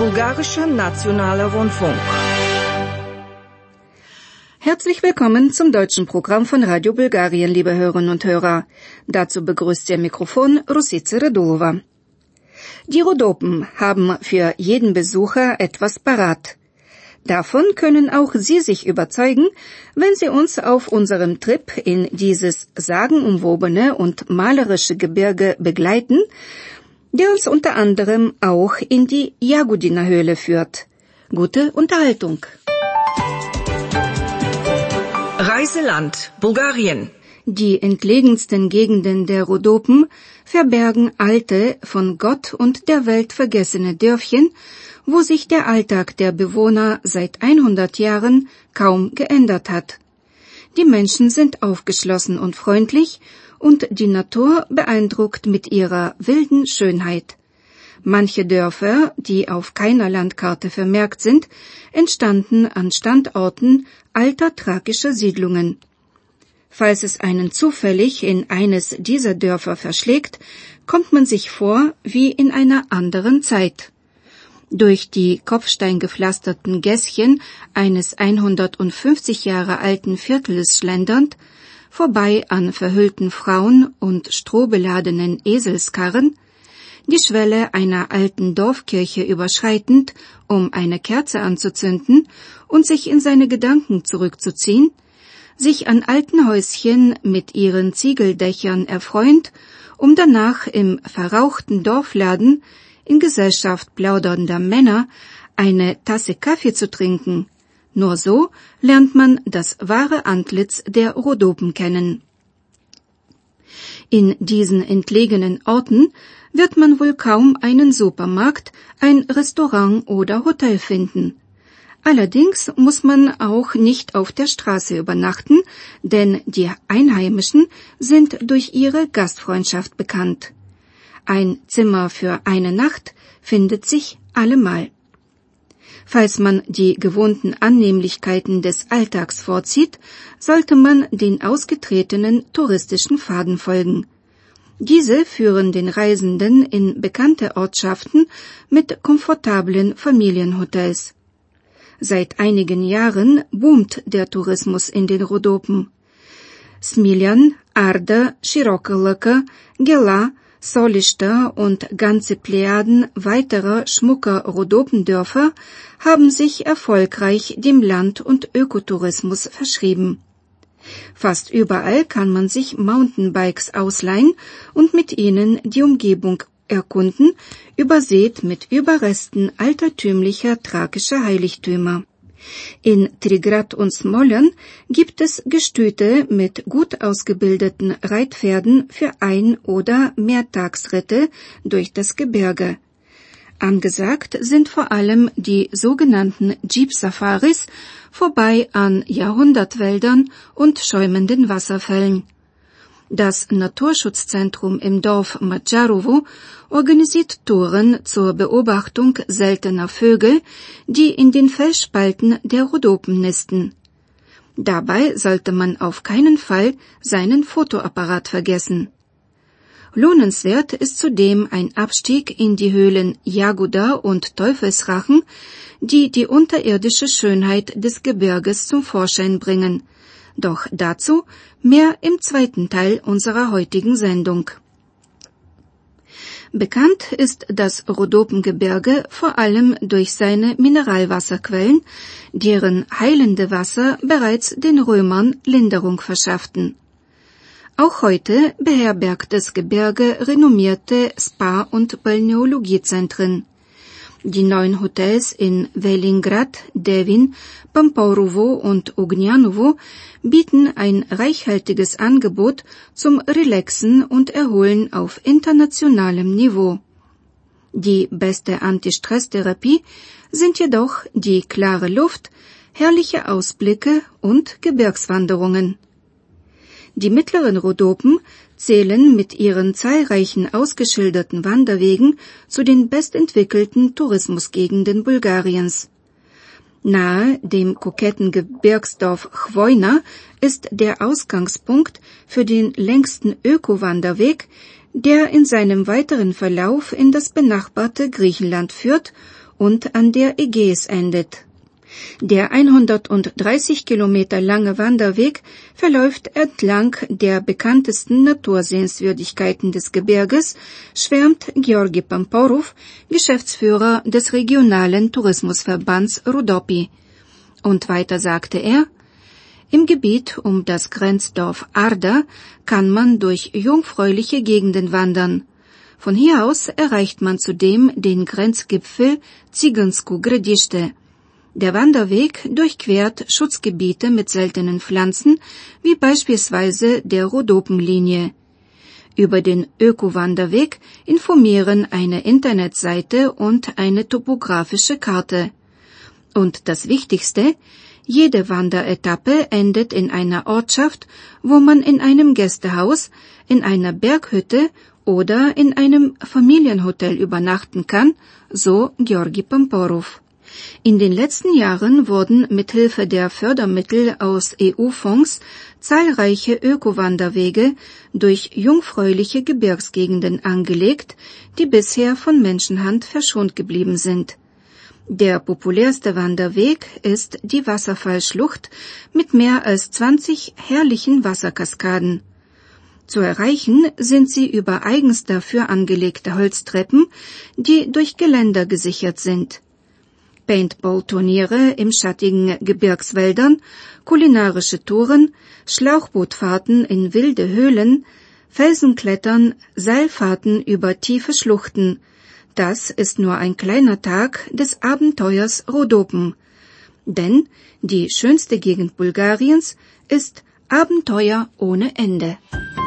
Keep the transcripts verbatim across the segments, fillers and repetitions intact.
Bulgarischer Nationaler Rundfunk. Herzlich willkommen zum deutschen Programm von Radio Bulgarien, liebe Hörerinnen und Hörer. Dazu begrüßt Ihr Mikrofon Rusica Radulova. Die Rhodopen haben für jeden Besucher etwas parat. Davon können auch Sie sich überzeugen, wenn Sie uns auf unserem Trip in dieses sagenumwobene und malerische Gebirge begleiten, der uns unter anderem auch in die Jagodina-Höhle führt. Gute Unterhaltung. Reiseland Bulgarien. Die entlegensten Gegenden der Rhodopen verbergen alte, von Gott und der Welt vergessene Dörfchen, wo sich der Alltag der Bewohner seit hundert Jahren kaum geändert hat. Die Menschen sind aufgeschlossen und freundlich und die Natur beeindruckt mit ihrer wilden Schönheit. Manche Dörfer, die auf keiner Landkarte vermerkt sind, entstanden an Standorten alter thrakischer Siedlungen. Falls es einen zufällig in eines dieser Dörfer verschlägt, kommt man sich vor wie in einer anderen Zeit. Durch die kopfsteingepflasterten Gässchen eines hundertfünfzig Jahre alten Viertels schlendernd, vorbei an verhüllten Frauen und strohbeladenen Eselskarren, die Schwelle einer alten Dorfkirche überschreitend, um eine Kerze anzuzünden und sich in seine Gedanken zurückzuziehen, sich an alten Häuschen mit ihren Ziegeldächern erfreuend, um danach im verrauchten Dorfladen in Gesellschaft plaudernder Männer eine Tasse Kaffee zu trinken. Nur so lernt man das wahre Antlitz der Rhodopen kennen. In diesen entlegenen Orten wird man wohl kaum einen Supermarkt, ein Restaurant oder Hotel finden. Allerdings muss man auch nicht auf der Straße übernachten, denn die Einheimischen sind durch ihre Gastfreundschaft bekannt. Ein Zimmer für eine Nacht findet sich allemal. Falls man die gewohnten Annehmlichkeiten des Alltags vorzieht, sollte man den ausgetretenen touristischen Pfaden folgen. Diese führen den Reisenden in bekannte Ortschaften mit komfortablen Familienhotels. Seit einigen Jahren boomt der Tourismus in den Rhodopen. Smiljan, Arda, Široka, Gela, Solista und ganze Plejaden weiterer schmucker Rhodopendörfer haben sich erfolgreich dem Land- und Ökotourismus verschrieben. Fast überall kann man sich Mountainbikes ausleihen und mit ihnen die Umgebung erkunden, übersät mit Überresten altertümlicher thrakischer Heiligtümer. In Trigrad und Smoljan gibt es Gestüte mit gut ausgebildeten Reitpferden für Ein- oder Mehrtagsritte durch das Gebirge. Angesagt sind vor allem die sogenannten Jeep-Safaris, vorbei an Jahrhundertwäldern und schäumenden Wasserfällen. Das Naturschutzzentrum im Dorf Madžarovo organisiert Touren zur Beobachtung seltener Vögel, die in den Felsspalten der Rhodopen nisten. Dabei sollte man auf keinen Fall seinen Fotoapparat vergessen. Lohnenswert ist zudem ein Abstieg in die Höhlen Jagoda und Teufelsrachen, die die unterirdische Schönheit des Gebirges zum Vorschein bringen. Doch dazu mehr im zweiten Teil unserer heutigen Sendung. Bekannt ist das Rhodopengebirge vor allem durch seine Mineralwasserquellen, deren heilende Wasser bereits den Römern Linderung verschafften. Auch heute beherbergt das Gebirge renommierte Spa- und Balneologiezentren. Die neuen Hotels in Velingrad, Devin, Pampaurovo und Ognjanovo bieten ein reichhaltiges Angebot zum Relaxen und Erholen auf internationalem Niveau. Die beste Anti-Stress-Therapie sind jedoch die klare Luft, herrliche Ausblicke und Gebirgswanderungen. Die mittleren Rhodopen zählen mit ihren zahlreichen ausgeschilderten Wanderwegen zu den bestentwickelten Tourismusgegenden Bulgariens. Nahe dem koketten Gebirgsdorf Chvojna ist der Ausgangspunkt für den längsten Öko-Wanderweg, der in seinem weiteren Verlauf in das benachbarte Griechenland führt und an der Ägäis endet. Der hundertdreißig Kilometer lange Wanderweg verläuft entlang der bekanntesten Natursehenswürdigkeiten des Gebirges, schwärmt Georgi Pamporov, Geschäftsführer des regionalen Tourismusverbands Rhodope. Und weiter sagte er, im Gebiet um das Grenzdorf Arda kann man durch jungfräuliche Gegenden wandern. Von hier aus erreicht man zudem den Grenzgipfel Tsigansku Gradište. Der Wanderweg durchquert Schutzgebiete mit seltenen Pflanzen, wie beispielsweise der Rhodopenlinie. Über den Öko-Wanderweg informieren eine Internetseite und eine topografische Karte. Und das Wichtigste, jede Wanderetappe endet in einer Ortschaft, wo man in einem Gästehaus, in einer Berghütte oder in einem Familienhotel übernachten kann, so Georgi Pamporov. In den letzten Jahren wurden mithilfe der Fördermittel aus E U-Fonds zahlreiche Ökowanderwege durch jungfräuliche Gebirgsgegenden angelegt, die bisher von Menschenhand verschont geblieben sind. Der populärste Wanderweg ist die Wasserfallschlucht mit mehr als zwanzig herrlichen Wasserkaskaden. Zu erreichen sind sie über eigens dafür angelegte Holztreppen, die durch Geländer gesichert sind. Paintball-Turniere in schattigen Gebirgswäldern, kulinarische Touren, Schlauchbootfahrten in wilde Höhlen, Felsenklettern, Seilfahrten über tiefe Schluchten. Das ist nur ein kleiner Tag des Abenteuers Rhodopen. Denn die schönste Gegend Bulgariens ist Abenteuer ohne Ende.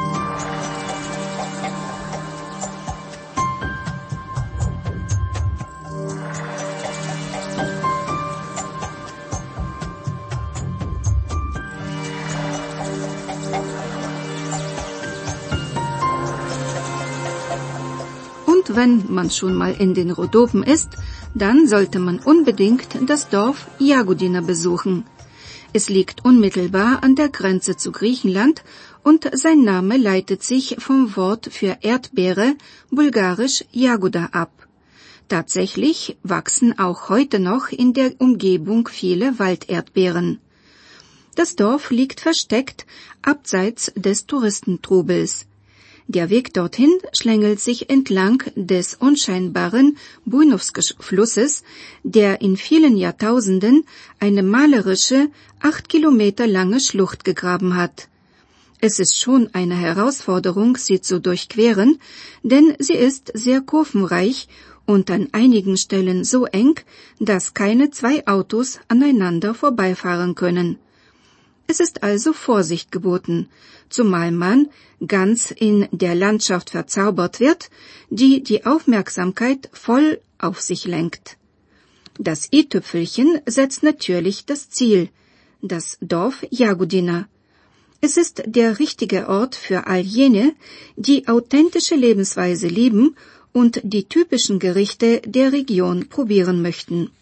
Und wenn man schon mal in den Rhodopen ist, dann sollte man unbedingt das Dorf Jagodina besuchen. Es liegt unmittelbar an der Grenze zu Griechenland und sein Name leitet sich vom Wort für Erdbeere, bulgarisch Jagoda, ab. Tatsächlich wachsen auch heute noch in der Umgebung viele Walderdbeeren. Das Dorf liegt versteckt abseits des Touristentrubels. Der Weg dorthin schlängelt sich entlang des unscheinbaren Bujnovsk-Flusses, der in vielen Jahrtausenden eine malerische, acht Kilometer lange Schlucht gegraben hat. Es ist schon eine Herausforderung, sie zu durchqueren, denn sie ist sehr kurvenreich und an einigen Stellen so eng, dass keine zwei Autos aneinander vorbeifahren können. Es ist also Vorsicht geboten, zumal man ganz in der Landschaft verzaubert wird, die die Aufmerksamkeit voll auf sich lenkt. Das i-Tüpfelchen setzt natürlich das Ziel, das Dorf Jagodina. Es ist der richtige Ort für all jene, die authentische Lebensweise lieben und die typischen Gerichte der Region probieren möchten.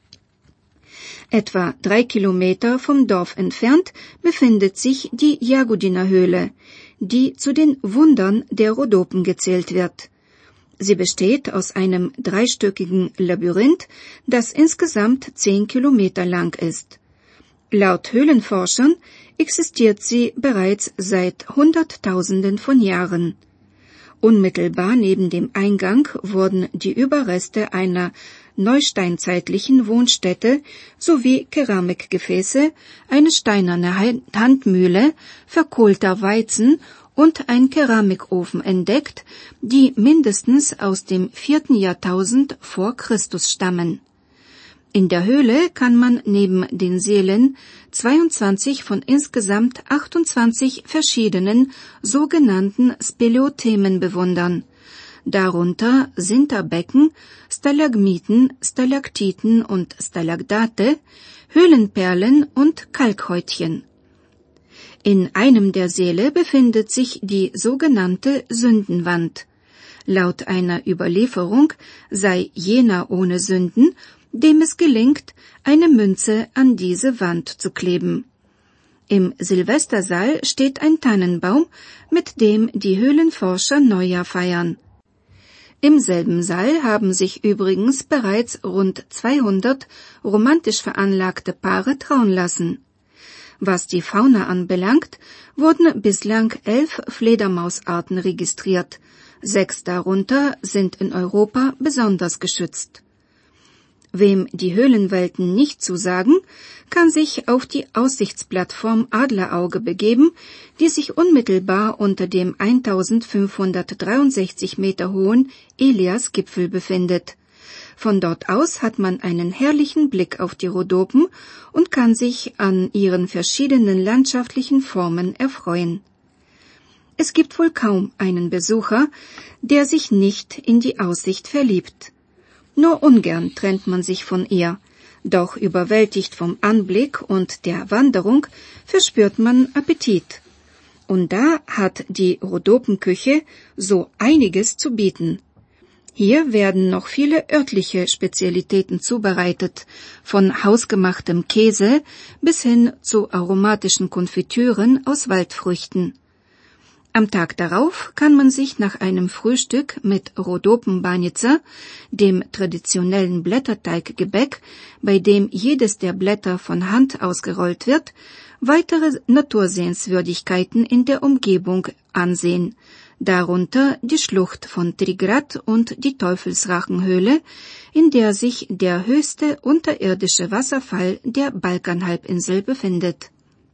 Etwa drei Kilometer vom Dorf entfernt befindet sich die Jagodina-Höhle, die zu den Wundern der Rhodopen gezählt wird. Sie besteht aus einem dreistöckigen Labyrinth, das insgesamt zehn Kilometer lang ist. Laut Höhlenforschern existiert sie bereits seit Hunderttausenden von Jahren. Unmittelbar neben dem Eingang wurden die Überreste einer neusteinzeitlichen Wohnstätte sowie Keramikgefäße, eine steinerne Handmühle, verkohlter Weizen und ein Keramikofen entdeckt, die mindestens aus dem vierten Jahrtausend vor Christus stammen. In der Höhle kann man neben den Sälen zweiundzwanzig von insgesamt achtundzwanzig verschiedenen sogenannten Speleothemen bewundern. Darunter Sinterbecken, Stalagmiten, Stalaktiten und Stalagdate, Höhlenperlen und Kalkhäutchen. In einem der Säle befindet sich die sogenannte Sündenwand. Laut einer Überlieferung sei jener ohne Sünden, dem es gelingt, eine Münze an diese Wand zu kleben. Im Silvestersaal steht ein Tannenbaum, mit dem die Höhlenforscher Neujahr feiern. Im selben Saal haben sich übrigens bereits rund zweihundert romantisch veranlagte Paare trauen lassen. Was die Fauna anbelangt, wurden bislang elf Fledermausarten registriert. Sechs darunter sind in Europa besonders geschützt. Wem die Höhlenwelten nicht zusagen, kann sich auf die Aussichtsplattform Adlerauge begeben, die sich unmittelbar unter dem eintausendfünfhundertdreiundsechzig Meter hohen Eliasgipfel befindet. Von dort aus hat man einen herrlichen Blick auf die Rhodopen und kann sich an ihren verschiedenen landschaftlichen Formen erfreuen. Es gibt wohl kaum einen Besucher, der sich nicht in die Aussicht verliebt. Nur ungern trennt man sich von ihr, doch überwältigt vom Anblick und der Wanderung verspürt man Appetit. Und da hat die Rhodopenküche so einiges zu bieten. Hier werden noch viele örtliche Spezialitäten zubereitet, von hausgemachtem Käse bis hin zu aromatischen Konfitüren aus Waldfrüchten. Am Tag darauf kann man sich nach einem Frühstück mit Rhodopenbanitsa, dem traditionellen Blätterteiggebäck, bei dem jedes der Blätter von Hand ausgerollt wird, weitere Natursehenswürdigkeiten in der Umgebung ansehen, darunter die Schlucht von Trigrat und die Teufelsrachenhöhle, in der sich der höchste unterirdische Wasserfall der Balkanhalbinsel befindet.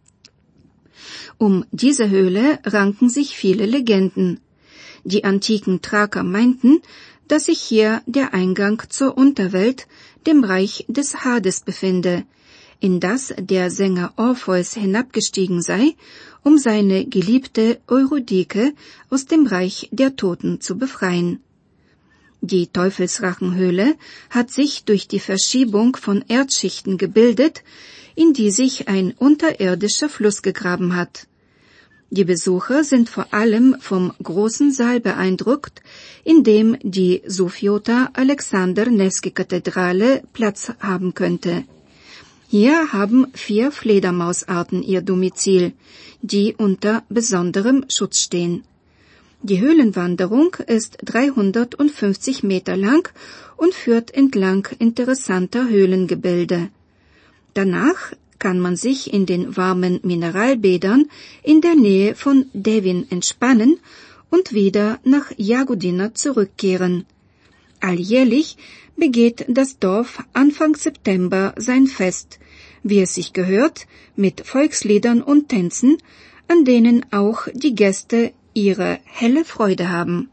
Um diese Höhle ranken sich viele Legenden. Die antiken Thraker meinten, dass sich hier der Eingang zur Unterwelt, dem Reich des Hades, befinde, in das der Sänger Orpheus hinabgestiegen sei, um seine geliebte Eurydike aus dem Reich der Toten zu befreien. Die Teufelsrachenhöhle hat sich durch die Verschiebung von Erdschichten gebildet, in die sich ein unterirdischer Fluss gegraben hat. Die Besucher sind vor allem vom großen Saal beeindruckt, in dem die Sofiota Alexander Nevsky Kathedrale Platz haben könnte. Hier haben vier Fledermausarten ihr Domizil, die unter besonderem Schutz stehen. Die Höhlenwanderung ist dreihundertfünfzig Meter lang und führt entlang interessanter Höhlengebilde. Danach kann man sich in den warmen Mineralbädern in der Nähe von Devin entspannen und wieder nach Jagodina zurückkehren. Alljährlich begeht das Dorf Anfang September sein Fest, wie es sich gehört, mit Volksliedern und Tänzen, an denen auch die Gäste ihre helle Freude haben.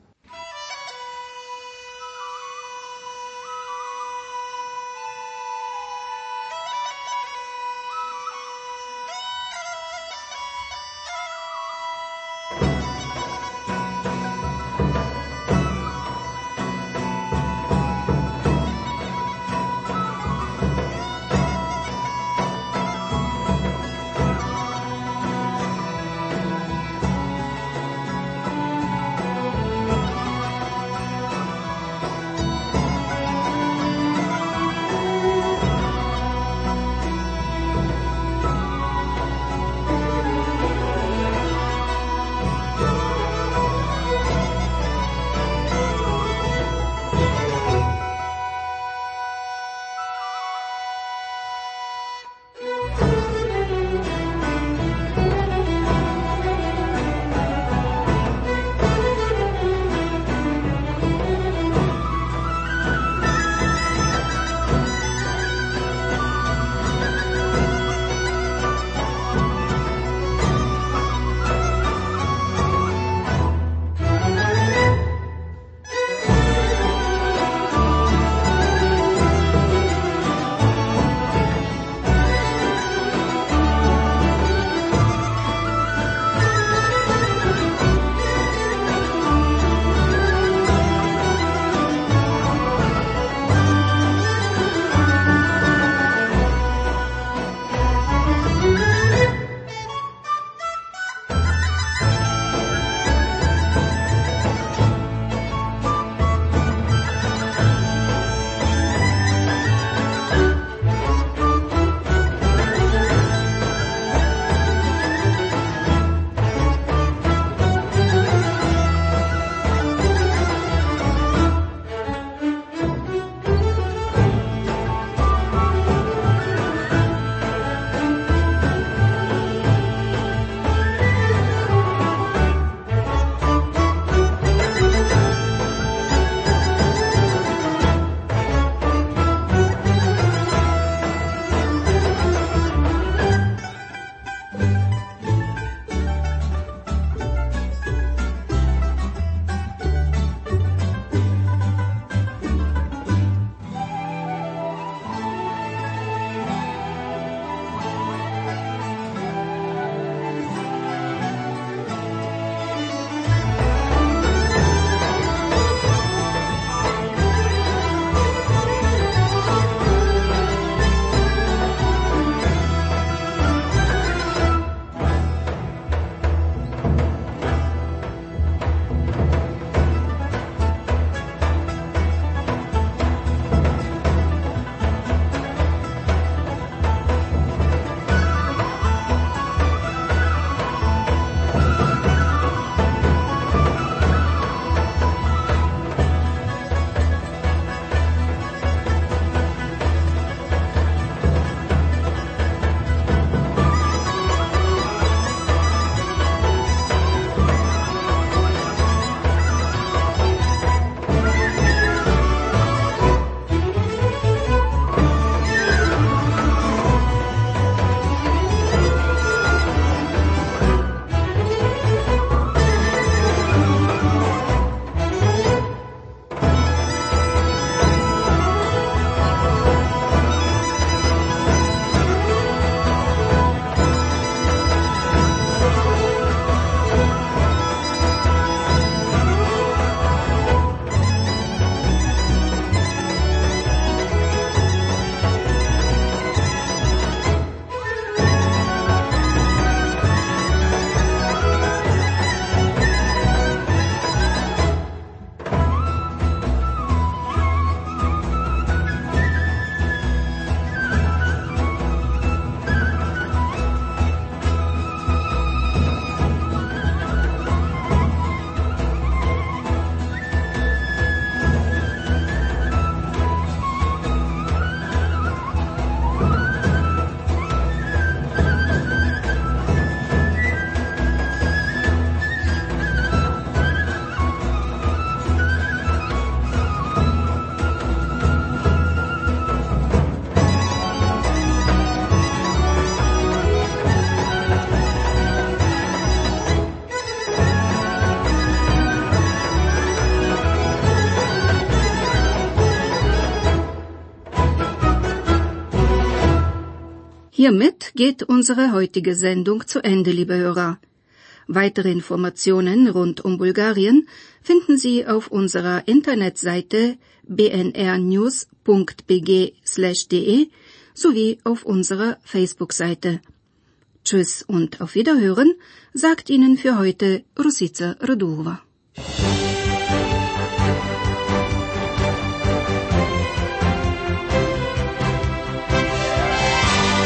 Hiermit geht unsere heutige Sendung zu Ende, liebe Hörer. Weitere Informationen rund um Bulgarien finden Sie auf unserer Internetseite b n r news punkt b g slash d e sowie auf unserer Facebook-Seite. Tschüss und auf Wiederhören, sagt Ihnen für heute Rusica Radulova.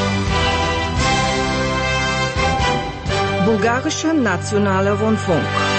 Bulgarischer Nationaler Rundfunk.